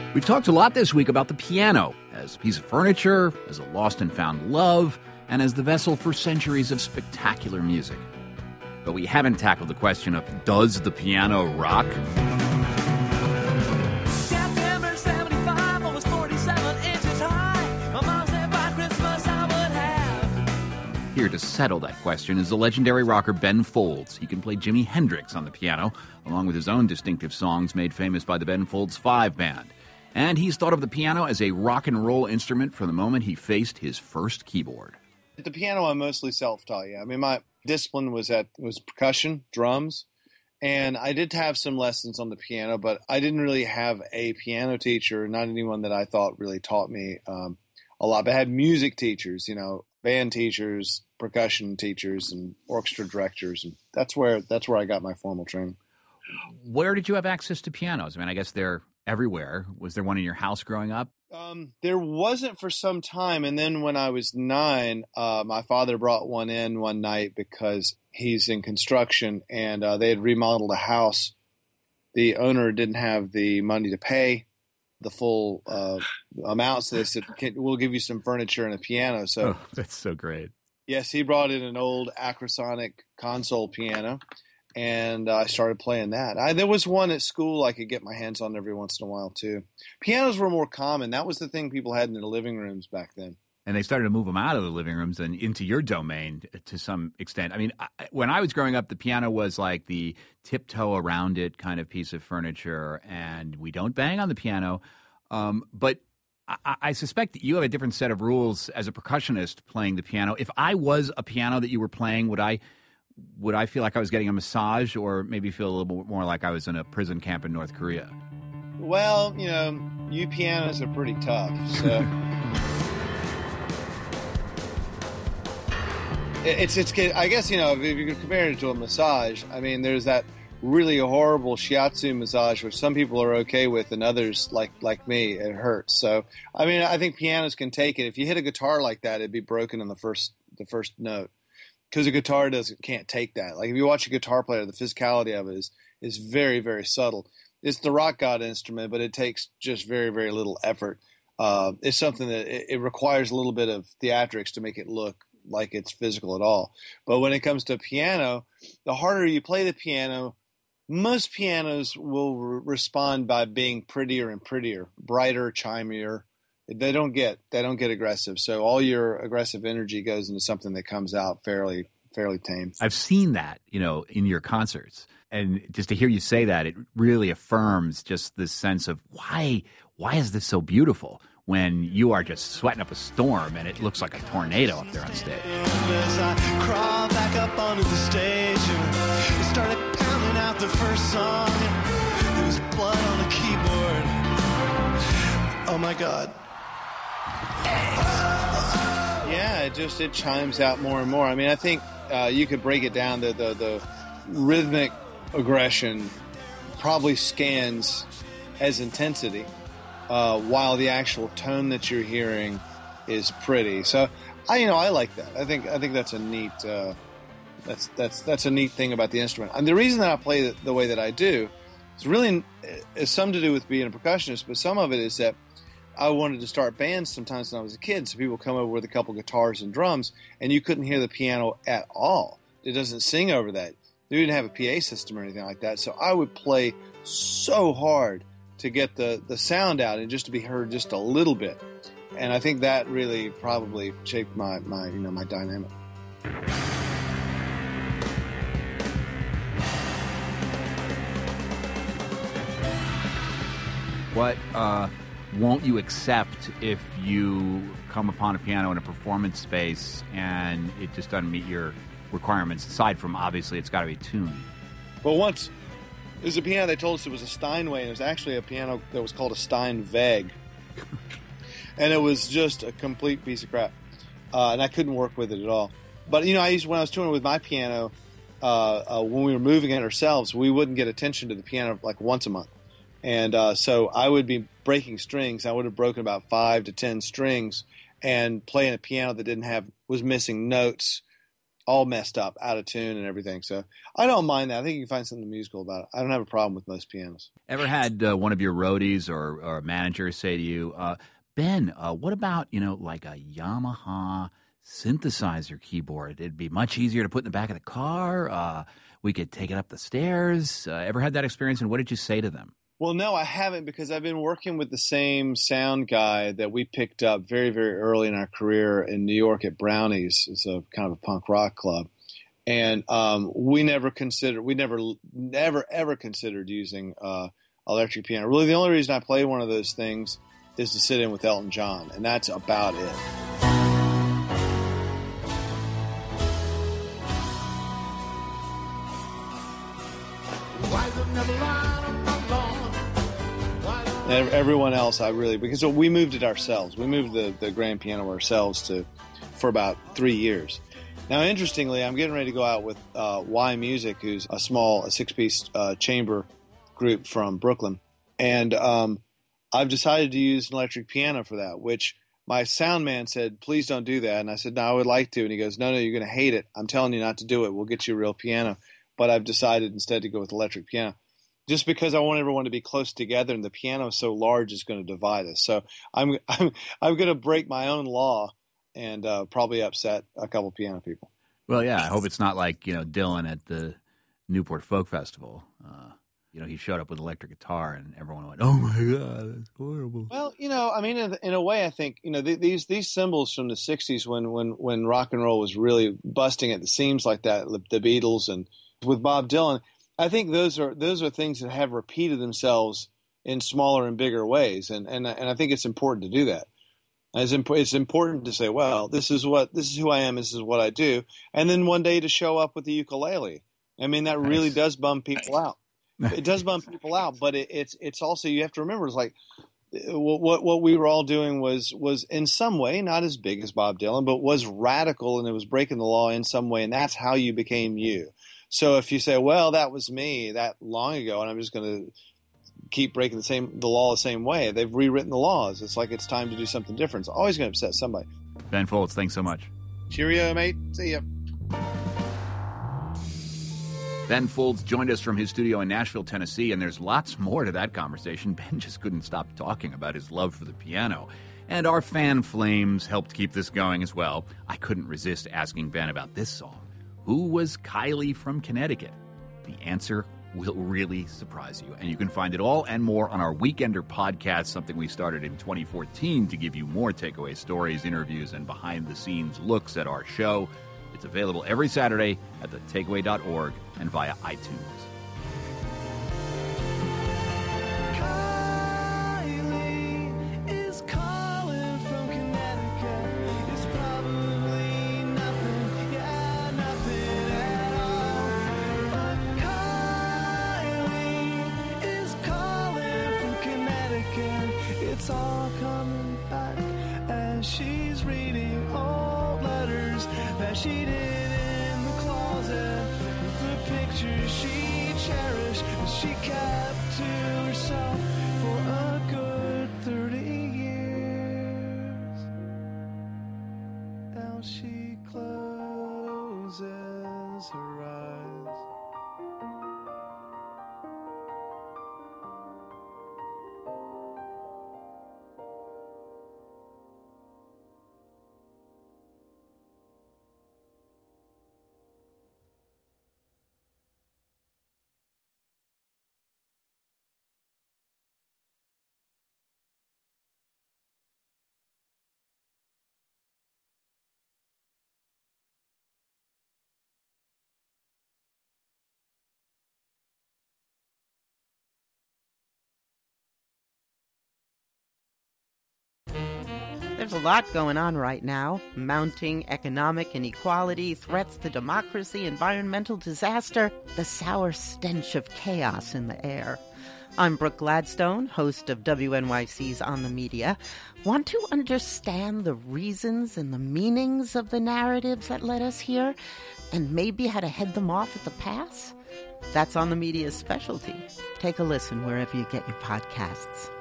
We've talked a lot this week about the piano as a piece of furniture, as a lost and found love, and as the vessel for centuries of spectacular music. But we haven't tackled the question of, does the piano rock? September 75, I was 47 inches high. My mom said by Christmas I would have. Here to settle that question is the legendary rocker Ben Folds. He can play Jimi Hendrix on the piano, along with his own distinctive songs made famous by the Ben Folds Five Band. And he's thought of the piano as a rock and roll instrument from the moment he faced his first keyboard. At the piano, I'm mostly self-taught. Yeah. I mean, my discipline was percussion, drums, and I did have some lessons on the piano, but I didn't really have a piano teacher, not anyone that I thought really taught me a lot. But I had music teachers, band teachers, percussion teachers, and orchestra directors, and that's where I got my formal training. Where did you have access to pianos? I mean, I guess they're everywhere. Was there one in your house growing up? There wasn't for some time, and then when I was 9, my father brought one in one night because he's in construction, and they had remodeled a house. The owner didn't have the money to pay the full amount, so they said, we'll give you some furniture and a piano. So that's so great. Yes, he brought in an old Acrosonic console piano, and I started playing that. There was one at school I could get my hands on every once in a while, too. Pianos were more common. That was the thing people had in their living rooms back then. And they started to move them out of the living rooms and into your domain to some extent. I mean, when I was growing up, the piano was like the tiptoe around it kind of piece of furniture, and we don't bang on the piano. But I suspect that you have a different set of rules as a percussionist playing the piano. If I was a piano that you were playing, would I feel like I was getting a massage, or maybe feel a little bit more like I was in a prison camp in North Korea? Well, you pianos are pretty tough, so it's I guess, if you compare it to a massage, I mean, there's that really horrible shiatsu massage, which some people are okay with, and others, like me, it hurts. So, I mean, I think pianos can take it. If you hit a guitar like that, it'd be broken in the first note. Because a guitar can't take that. Like if you watch a guitar player, the physicality of it is very, very subtle. It's the rock god instrument, but it takes just very, very little effort. It's something that it requires a little bit of theatrics to make it look like it's physical at all. But when it comes to piano, the harder you play the piano, most pianos will respond by being prettier and prettier, brighter, chimier. They don't get aggressive. So all your aggressive energy goes into something that comes out fairly tame. I've seen that, in your concerts. And just to hear you say that, it really affirms just this sense of why is this so beautiful when you are just sweating up a storm and it looks like a tornado up there on stage. As I crawled back up onto the stage and started pounding out the first song, there was blood on the keyboard. Oh my God. Yeah, it chimes out more and more. I mean, I think you could break it down to the rhythmic aggression probably scans as intensity, while the actual tone that you're hearing is pretty. So, I like that. I think that's a neat that's a neat thing about the instrument. And the reason that I play it the way that I do is some to do with being a percussionist, but some of it is that I wanted to start bands sometimes when I was a kid, so people come over with a couple guitars and drums, and you couldn't hear the piano at all. It doesn't sing over that. They didn't have a PA system or anything like that, so I would play so hard to get the sound out and just to be heard just a little bit. And I think that really probably shaped my dynamic. What won't you accept if you come upon a piano in a performance space and it just doesn't meet your requirements, aside from obviously it's got to be tuned? Well, once there's a piano, they told us it was a Steinway, and it was actually a piano that was called a Steinweg. And it was just a complete piece of crap. And I couldn't work with it at all. But, when I was touring with my piano, when we were moving it ourselves, we wouldn't get attention to the piano like once a month. And so I would be breaking strings. I would have broken about 5 to 10 strings and playing a piano that was missing notes all messed up, out of tune and everything. So I don't mind that. I think you can find something musical about it. I don't have a problem with most pianos. Ever had one of your roadies or manager say to you, Ben, what about, like a Yamaha synthesizer keyboard? It'd be much easier to put in the back of the car. We could take it up the stairs. Ever had that experience, and what did you say to them? Well, no, I haven't, because I've been working with the same sound guy that we picked up very, very early in our career in New York at Brownies. It's a kind of a punk rock club. And we never, ever considered using electric piano. Really, the only reason I play one of those things is to sit in with Elton John, and that's about it. Everyone else, because we moved it ourselves. We moved the grand piano ourselves for about 3 years. Now, interestingly, I'm getting ready to go out with Y Music, who's a 6-piece chamber group from Brooklyn. And I've decided to use an electric piano for that, which my sound man said, please don't do that. And I said, no, I would like to. And he goes, no, you're going to hate it. I'm telling you not to do it. We'll get you a real piano. But I've decided instead to go with electric piano, just because I want everyone to be close together, and the piano so large is going to divide us. So I'm going to break my own law and probably upset a couple piano people. Well, yeah, I hope it's not like Dylan at the Newport Folk Festival. He showed up with electric guitar, and everyone went, "Oh my God, that's horrible." Well, I mean, in a way, I think these symbols from the '60s, when rock and roll was really busting at the seams like that, the Beatles and with Bob Dylan. I think those are things that have repeated themselves in smaller and bigger ways, and I think it's important to do that. It's important to say, well, this is who I am, this is what I do, and then one day to show up with the ukulele. I mean, that really does bum people out. It does bum people out, but it's also, you have to remember, it's like what we were all doing was in some way not as big as Bob Dylan, but was radical, and it was breaking the law in some way, and that's how you became you. So if you say, well, that was me that long ago, and I'm just going to keep breaking the law the same way, they've rewritten the laws. It's like it's time to do something different. It's always going to upset somebody. Ben Folds, thanks so much. Cheerio, mate. See ya. Ben Folds joined us from his studio in Nashville, Tennessee, and there's lots more to that conversation. Ben just couldn't stop talking about his love for the piano. And our fan flames helped keep this going as well. I couldn't resist asking Ben about this song. Who was Kylie from Connecticut? The answer will really surprise you. And you can find it all and more on our Weekender podcast, something we started in 2014 to give you more takeaway stories, interviews, and behind-the-scenes looks at our show. It's available every Saturday at thetakeaway.org and via iTunes. It's all coming back as she's reading old letters that she did in the closet with the pictures she cherished that she kept to herself for a good 30 years. Now she closes her eyes. There's a lot going on right now. Mounting economic inequality, threats to democracy, environmental disaster, the sour stench of chaos in the air. I'm Brooke Gladstone, host of WNYC's On the Media. Want to understand the reasons and the meanings of the narratives that led us here, and maybe how to head them off at the pass? That's On the Media's specialty. Take a listen wherever you get your podcasts.